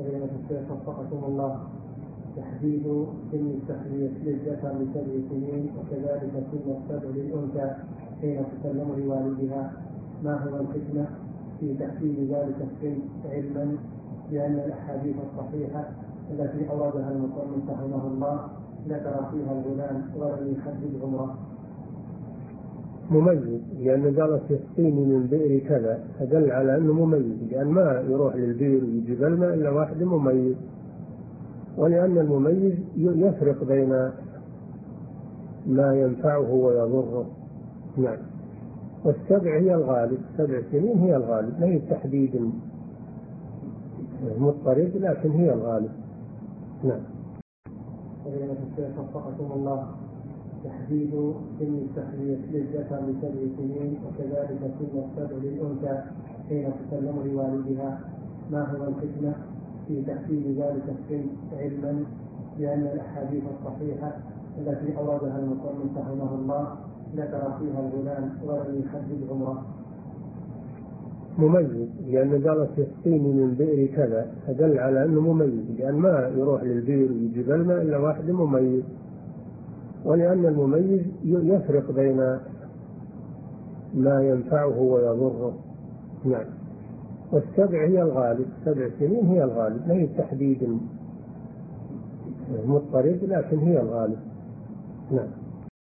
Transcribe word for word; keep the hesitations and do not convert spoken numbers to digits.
فضيلة الشيخ وفقكم الله، تحديد سن التحليل للذكر لسبع سنين وكذلك سن السبع للأنثى حين تسلم لوالدها، ما هو الحكمة في تحديد ذلك السن، علما بأن الأحاديث الصحيحة التي أوردها المصنف رحمه الله ذكر فيها الغلام ولم يحدد عمره؟ مميز، لأن قالت يسقيني من بئر كذا فدل على أنه مميز، لأن ما يروح للبئر ويجيب الماء إلا واحد مميز، ولأن المميز يفرق بين ما ينفعه ويضره. نعم. والسبع هي الغالب، سبع سنين هي الغالب، لا هي تحديد مضطرد لكن هي الغالب. نعم. فضيلة الشيخ وفقكم الله، تحديد سن التحليل للذكر لسبع سنين وكذلك سن السبع للأنثى حين تسلم لوالدها، ما هو الحكمة في تحديد ذلك السن، علما بأن الأحاديث الصحيحة التي أوردها المصنف رحمه الله ذكر فيها الغلام ولم يحدد عمره؟ مميز، لأن قالت يسقيني من بئر كذا فدل على أنه مميز، لأن ما يروح للبئر ويجيب الماء إلا واحد مميز، ولأن المميز يفرق بين ما ينفعه ويضره. نعم. والسبع هي الغالب، سبع سنين هي الغالب، لا هي تحديد مضطرد لكن هي الغالب. نعم.